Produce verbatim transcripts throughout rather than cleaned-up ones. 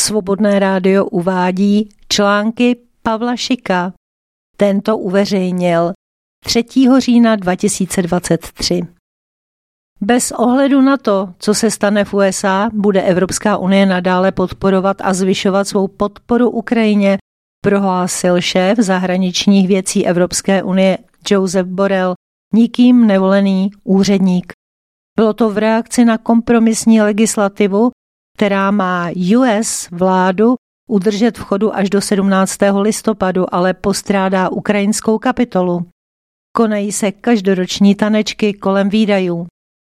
Svobodné rádio uvádí články Pavla Šika. Tento uveřejnil třetího října dva tisíce dvacet tři. Bez ohledu na to, co se stane v U S A, bude Evropská unie nadále podporovat a zvyšovat svou podporu Ukrajině, prohlásil šéf zahraničních věcí Evropské unie Josep Borrell, nikým nevolený úředník. Bylo to v reakci na kompromisní legislativu, která má U S vládu udržet v chodu až do sedmnáctého listopadu, ale postrádá ukrajinskou kapitolu. Konají se každoroční tanečky kolem výdajů.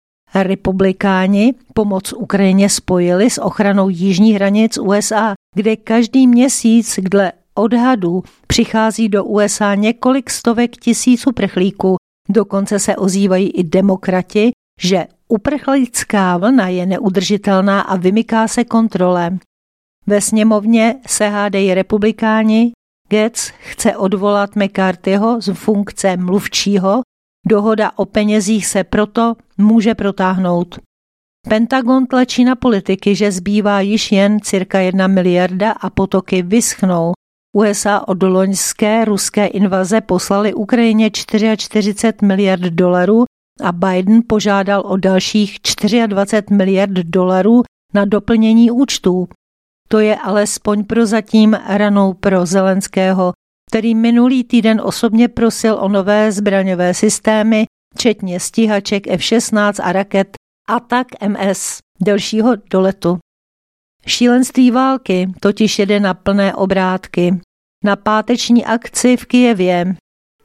Republikáni pomoc Ukrajině spojili s ochranou jižních hranic U S A, kde každý měsíc dle odhadů přichází do U S A několik stovek tisíc uprchlíků. Dokonce se ozývají i demokrati, že uprchlická vlna je neudržitelná a vymyká se kontrole. Ve sněmovně se hádají republikáni, Gaetz chce odvolat McCarthyho z funkce mluvčího, dohoda o penězích se proto může protáhnout. Pentagon tlačí na politiky, že zbývá již jen cirka jedna miliarda a potoky vyschnou. U S A od loňské ruské invaze poslali Ukrajině čtyřicet čtyři miliard dolarů a Biden požádal o dalších dvacet čtyři miliard dolarů na doplnění účtů. To je alespoň prozatím ranou pro Zelenského, který minulý týden osobně prosil o nové zbraňové systémy, včetně stíhaček F šestnáct a raket Attack M S delšího doletu. Šílenství války totiž jede na plné obrátky. Na páteční akci v Kyjevě,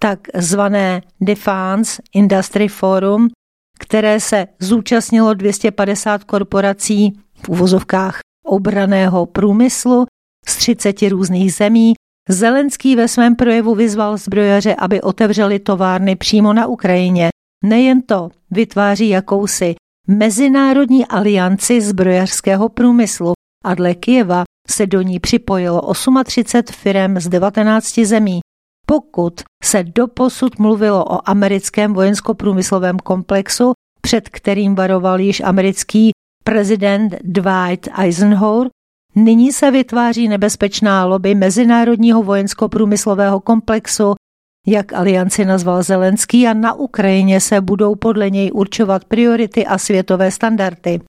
takzvané Defense Industry Forum, které se zúčastnilo dvě stě padesát korporací v uvozovkách obranného průmyslu z třiceti různých zemí, Zelenský ve svém projevu vyzval zbrojaře, aby otevřeli továrny přímo na Ukrajině. Nejen to, vytváří jakousi mezinárodní alianci zbrojařského průmyslu a dle Kyjeva se do ní připojilo třicet osm firem z devatenácti zemí. Pokud se doposud mluvilo o americkém vojensko-průmyslovém komplexu, před kterým varoval již americký prezident Dwight Eisenhower, nyní se vytváří nebezpečná lobby mezinárodního vojensko-průmyslového komplexu, jak alianci nazval Zelenský, a na Ukrajině se budou podle něj určovat priority a světové standardy.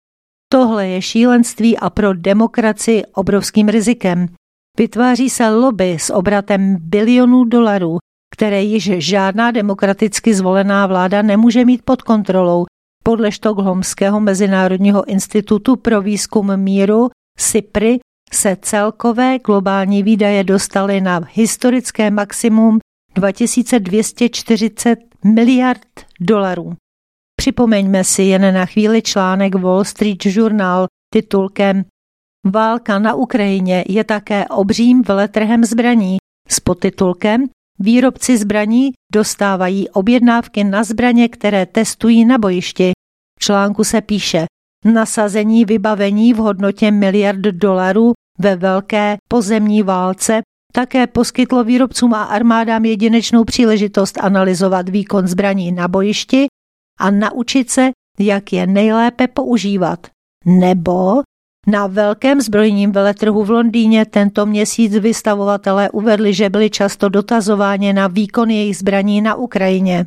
Tohle je šílenství a pro demokracii obrovským rizikem. Vytváří se lobby s obratem bilionů dolarů, které již žádná demokraticky zvolená vláda nemůže mít pod kontrolou. Podle Štokholmského mezinárodního institutu pro výzkum míru SIPRI se celkové globální výdaje dostaly na historické maximum dva tisíce dvě stě čtyřicet miliard dolarů. Připomeňme si jen na chvíli článek Wall Street Journal titulkem Válka na Ukrajině je také obřím veletrhem zbraní s podtitulkem Výrobci zbraní dostávají objednávky na zbraně, které testují na bojišti. V článku se píše nasazení vybavení v hodnotě miliard dolarů ve velké pozemní válce také poskytlo výrobcům a armádám jedinečnou příležitost analyzovat výkon zbraní na bojišti a naučit se, jak je nejlépe používat. Nebo na velkém zbrojním veletrhu v Londýně tento měsíc vystavovatelé uvedli, že byli často dotazováni na výkon jejich zbraní na Ukrajině.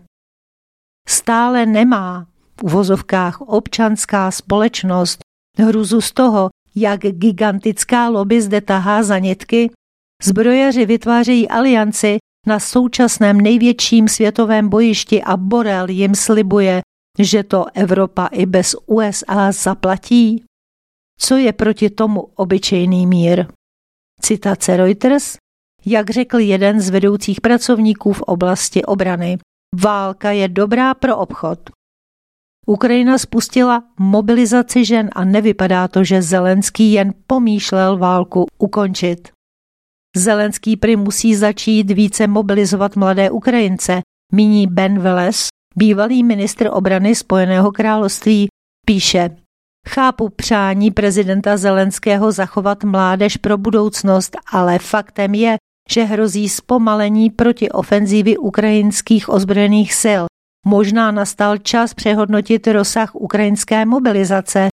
Stále nemá v uvozovkách občanská společnost hruzu z toho, jak gigantická lobby zde tahá za nitky. Zbrojaři vytvářejí alianci na současném největším světovém bojišti a Borrell jim slibuje, že to Evropa i bez U S A zaplatí. Co je proti tomu obyčejný mír? Citace Reuters, jak řekl jeden z vedoucích pracovníků v oblasti obrany. Válka je dobrá pro obchod. Ukrajina spustila mobilizaci žen a nevypadá to, že Zelenský jen pomýšlel válku ukončit. Zelenský prý musí začít více mobilizovat mladé Ukrajince, míní Ben Wallace, bývalý ministr obrany Spojeného království, píše: Chápu přání prezidenta Zelenského zachovat mládež pro budoucnost, ale faktem je, že hrozí zpomalení protiofenzívy ukrajinských ozbrojených sil. Možná nastal čas přehodnotit rozsah ukrajinské mobilizace.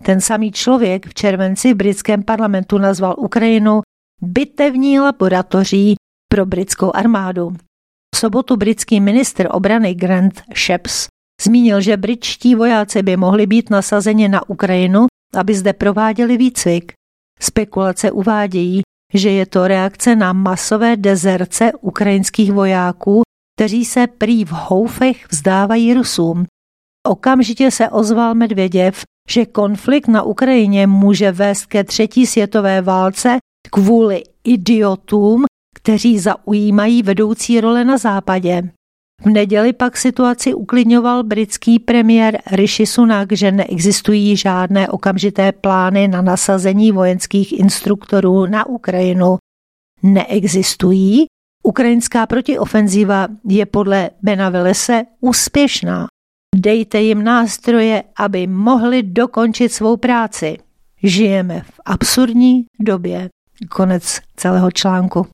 Ten samý člověk v červenci v britském parlamentu nazval Ukrajinu bitevní laboratoří pro britskou armádu. V sobotu britský ministr obrany Grant Shapps zmínil, že britští vojáci by mohli být nasazeni na Ukrajinu, aby zde prováděli výcvik. Spekulace uvádějí, že je to reakce na masové dezerce ukrajinských vojáků, kteří se prý v houfech vzdávají Rusům. Okamžitě se ozval Medvěděv, že konflikt na Ukrajině může vést ke třetí světové válce kvůli idiotům, kteří zaujímají vedoucí role na západě. V neděli pak situaci uklidňoval britský premiér Rishi Sunak, že neexistují žádné okamžité plány na nasazení vojenských instruktorů na Ukrajinu. Neexistují? Ukrajinská protiofenziva je podle Bena Wellese úspěšná. Dejte jim nástroje, aby mohli dokončit svou práci. Žijeme v absurdní době. Konec celého článku.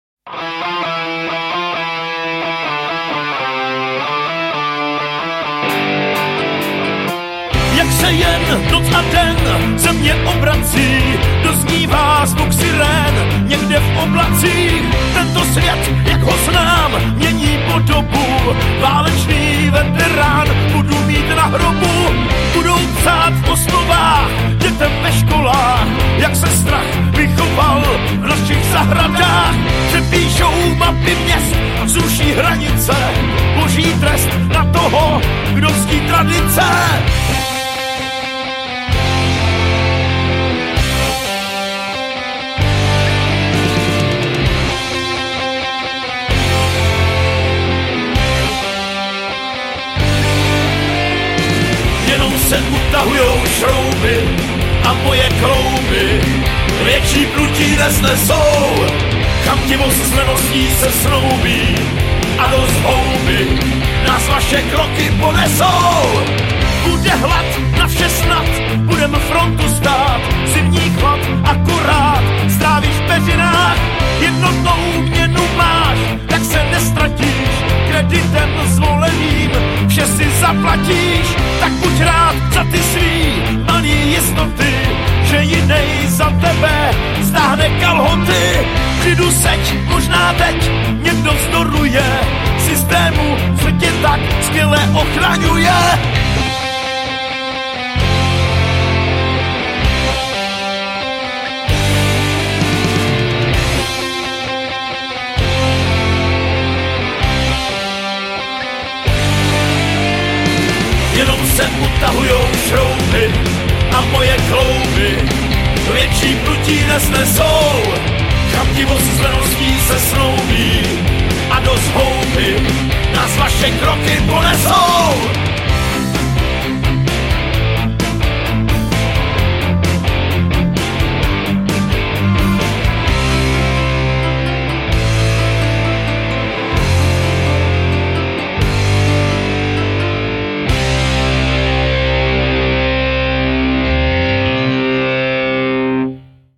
Jak se jen noc a den země obrací, doznívá zvuk sirén někde v oblacích. Tento svět, jak ho znám, mění podobu. Válečný veterán budu mít na hrobu. Budou psát v osnovách, dětem ve školách, jak se strach vychoval v našich zahradách. Přepíšou mapy měst, zruší hranice, boží trest na toho, kdo ctí tradice. Se utahujou šrouby a moje klouby větší plutí nesnesou. Chamtivost s leností se snoubí a do zhouby nás vaše kroky ponesou. Bude hlad na vše snad, budem frontu stát, zimní chlad akorát strávíš v peřinách. Jednotnou měnu máš, tak se nestratíš, kreditem zvoleným vše si zaplatíš. Tak buď rád za ty svý malý jistoty, že jinej za tebe stáhne kalhoty. Klidu seď, možná teď někdo vzdoruje systému, co tě tak skvěle ochraňuje. Jenom se utahujou šrouby a moje klouby větší plutí nesnesou. Chamtivost s leností se snoubí a do zhouby nás vaše kroky ponesou.